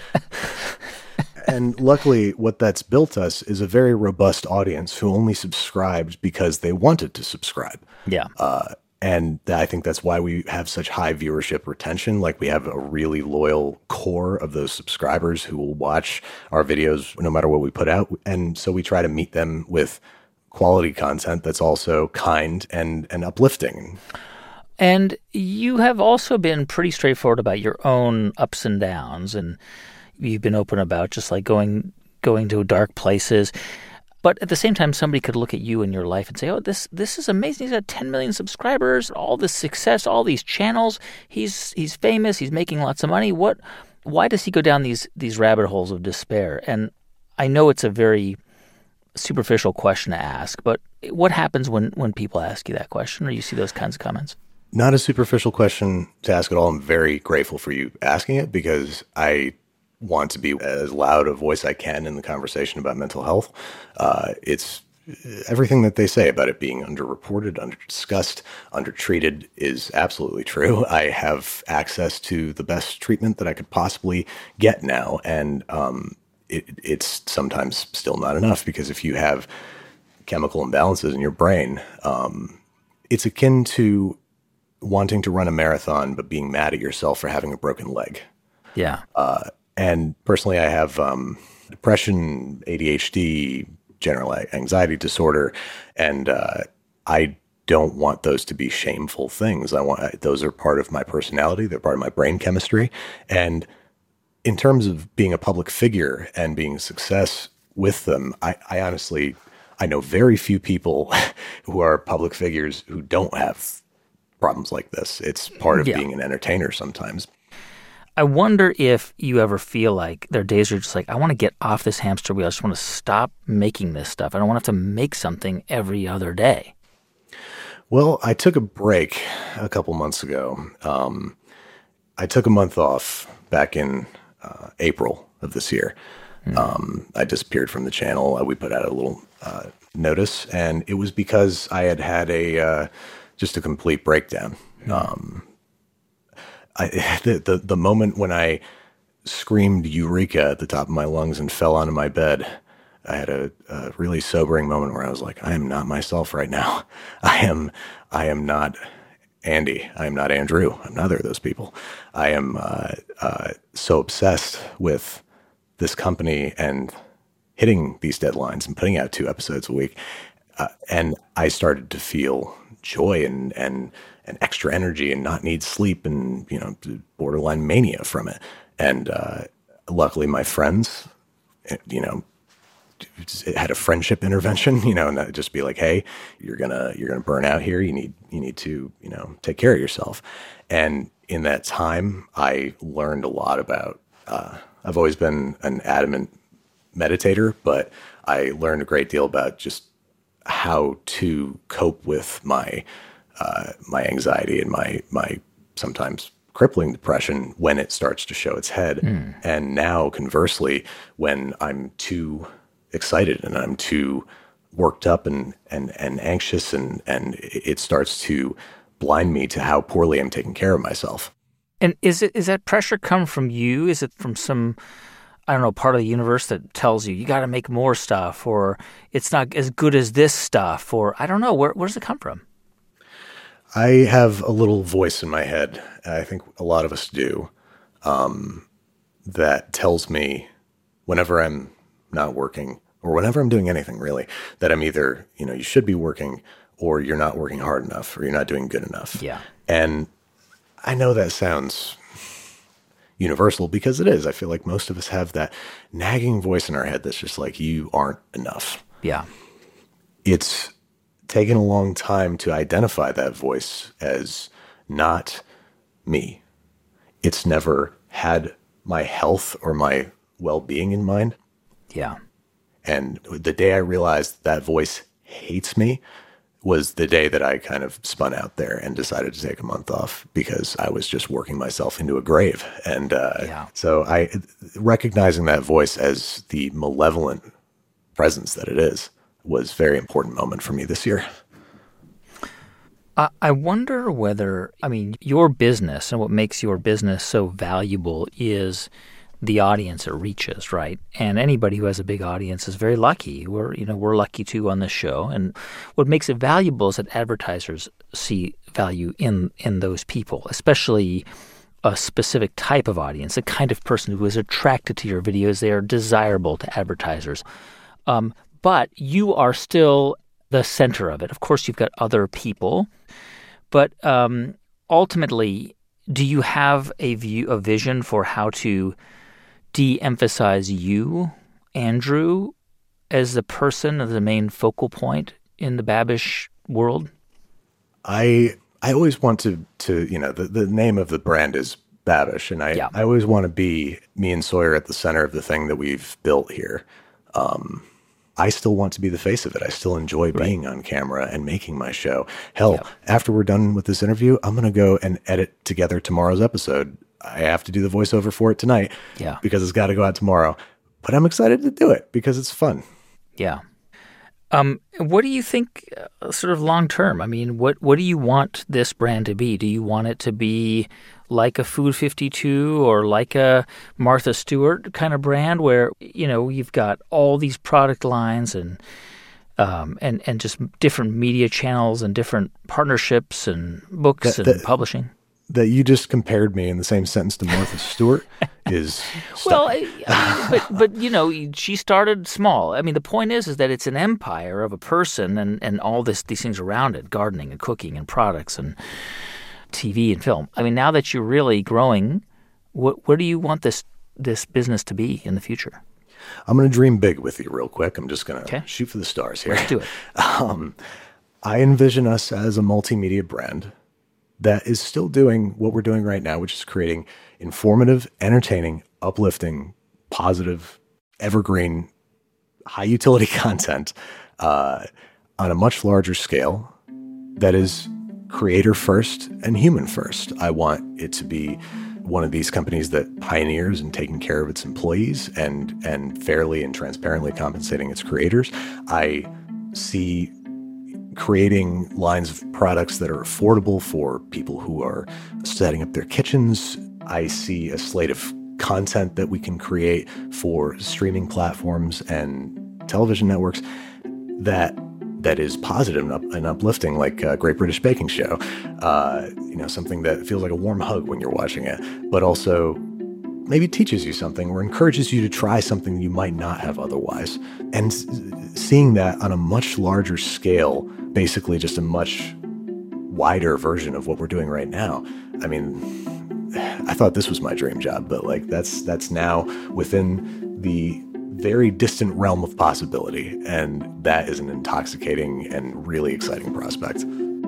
And luckily, what that's built us is a very robust audience who only subscribed because they wanted to subscribe. Yeah. And I think that's why we have such high viewership retention. Like, we have a really loyal core of those subscribers who will watch our videos no matter what we put out. And so we try to meet them with quality content that's also kind and uplifting. And you have also been pretty straightforward about your own ups and downs. And you've been open about just like going to dark places. But at the same time, somebody could look at you and your life and say, oh, this is amazing. He's got 10 million subscribers, all this success, all these channels. He's famous. He's making lots of money. Why does he go down these rabbit holes of despair? And I know it's a very superficial question to ask, but what happens when people ask you that question or you see those kinds of comments? Not a superficial question to ask at all. I'm very grateful for you asking it because I want to be as loud a voice I can in the conversation about mental health. It's everything that they say about it being underreported, underdiscussed, undertreated is absolutely true. I have access to the best treatment that I could possibly get now. And it's sometimes still not enough because if you have chemical imbalances in your brain, it's akin to wanting to run a marathon, but being mad at yourself for having a broken leg. Yeah. And personally, I have depression, ADHD, general anxiety disorder, and I don't want those to be shameful things. Those are part of my personality. They're part of my brain chemistry. And in terms of being a public figure and being a success with them, I honestly, I know very few people who are public figures who don't have problems like this. It's part of being an entertainer sometimes. I wonder if you ever feel like there are days where you're just like, I want to get off this hamster wheel. I just want to stop making this stuff. I don't want to have to make something every other day. Well, I took a break a couple months ago. I took a month off back in April of this year. I disappeared from the channel. We put out a little notice, and it was because I had just a complete breakdown. The moment when I screamed Eureka at the top of my lungs and fell onto my bed, I had a really sobering moment where I was like, I am not myself right now. I am not Andy. I am not Andrew. I'm neither of those people. I am so obsessed with this company and hitting these deadlines and putting out 2 episodes a week. And I started to feel joy and extra energy and not need sleep and, borderline mania from it. And luckily my friends, had a friendship intervention, and just be like, hey, you're gonna burn out here. You need to, take care of yourself. And in that time, I learned a lot about, I've always been an adamant meditator, but I learned a great deal about just how to cope with my anxiety and my sometimes crippling depression when it starts to show its head. And now, conversely, when I'm too excited and I'm too worked up and anxious and it starts to blind me to how poorly I'm taking care of myself. And is that pressure come from you? Is it from some, I don't know, part of the universe that tells you got to make more stuff, or it's not as good as this stuff, or I don't know, where does it come from? I have a little voice in my head, I think a lot of us do, that tells me whenever I'm not working or whenever I'm doing anything really, that I'm either, you should be working or you're not working hard enough or you're not doing good enough. Yeah. And I know that sounds universal because it is. I feel like most of us have that nagging voice in our head that's just like, you aren't enough. Yeah. It's taken a long time to identify that voice as not me. It's never had my health or my well-being in mind. Yeah. And the day I realized that voice hates me was the day that I kind of spun out there and decided to take a month off because I was just working myself into a grave. And so recognizing that voice as the malevolent presence that it is was a very important moment for me this year. I wonder whether, your business and what makes your business so valuable is the audience it reaches, right? And anybody who has a big audience is very lucky. We're lucky too on this show. And what makes it valuable is that advertisers see value in those people, especially a specific type of audience, the kind of person who is attracted to your videos. They are desirable to advertisers. But you are still the center of it. Of course, you've got other people, but ultimately, do you have a vision for how to de-emphasize you, Andrew, as the person, as the main focal point in the Babish world? I always want to the name of the brand is Babish, and I always want to be me and Sawyer at the center of the thing that we've built here. I still want to be the face of it. I still enjoy being on camera and making my show. Hell, after we're done with this interview, I'm going to go and edit together tomorrow's episode. I have to do the voiceover for it tonight because it's got to go out tomorrow. But I'm excited to do it because it's fun. Yeah. What do you think sort of long term? What do you want this brand to be? Do you want it to be like a Food 52 or like a Martha Stewart kind of brand where, you've got all these product lines and just different media channels and different partnerships and books and publishing? That you just compared me in the same sentence to Martha Stewart is well, but she started small. The point is that it's an empire of a person and all these things around it, gardening and cooking and products and TV and film. Now that you're really growing, where do you want this business to be in the future? I'm going to dream big with you real quick. I'm just going to shoot for the stars here. Let's do it. I envision us as a multimedia brand that is still doing what we're doing right now, which is creating informative, entertaining, uplifting, positive, evergreen, high-utility content on a much larger scale that is creator-first and human-first. I want it to be one of these companies that pioneers in taking care of its employees and fairly and transparently compensating its creators. I see creating lines of products that are affordable for people who are setting up their kitchens. I see a slate of content that we can create for streaming platforms and television networks that is positive and uplifting, like Great British Baking Show. Something that feels like a warm hug when you're watching it, but also maybe teaches you something or encourages you to try something you might not have otherwise. And seeing that on a much larger scale, basically just a much wider version of what we're doing right now. I thought this was my dream job, but that's now within the very distant realm of possibility. And that is an intoxicating and really exciting prospect.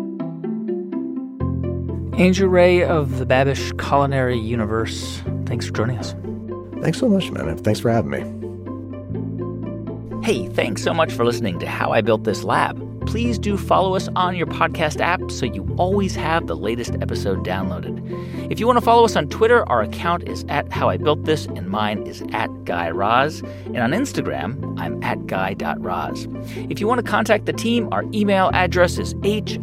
Andrew Rea of the Babish Culinary Universe, thanks for joining us. Thanks so much, man. Thanks for having me. Hey, thanks so much for listening to How I Built This Lab. please do follow us on your podcast app so you always have the latest episode downloaded. If you want to follow us on Twitter, our account is @HowIBuiltThis, and mine is @GuyRaz. And on Instagram, I'm @Guy.Raz. If you want to contact the team, our email address is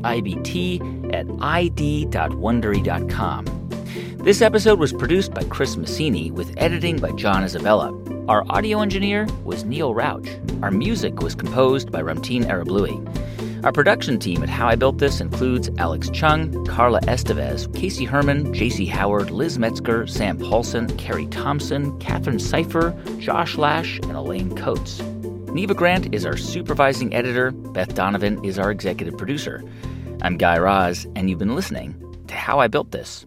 hibt@id.wondery.com. This episode was produced by Chris Messini with editing by John Isabella. Our audio engineer was Neil Rauch. Our music was composed by Ramtin Arablouei. Our production team at How I Built This includes Alex Chung, Carla Estevez, Casey Herman, J.C. Howard, Liz Metzger, Sam Paulson, Carrie Thompson, Catherine Cipher, Josh Lash, and Elaine Coates. Neva Grant is our supervising editor. Beth Donovan is our executive producer. I'm Guy Raz, and you've been listening to How I Built This.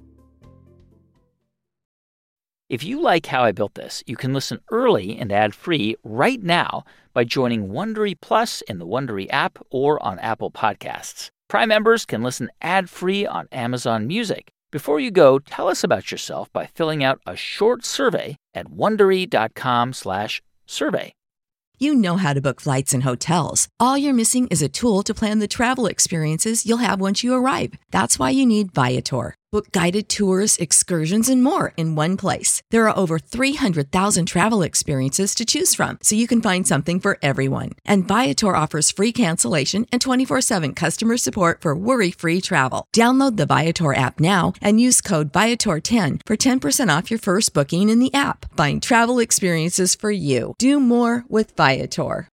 If you like How I Built This, you can listen early and ad-free right now by joining Wondery Plus in the Wondery app or on Apple Podcasts. Prime members can listen ad-free on Amazon Music. Before you go, tell us about yourself by filling out a short survey at Wondery.com/survey. You know how to book flights and hotels. All you're missing is a tool to plan the travel experiences you'll have once you arrive. That's why you need Viator. Book guided tours, excursions, and more in one place. There are over 300,000 travel experiences to choose from, so you can find something for everyone. And Viator offers free cancellation and 24/7 customer support for worry-free travel. Download the Viator app now and use code Viator10 for 10% off your first booking in the app. Find travel experiences for you. Do more with Viator.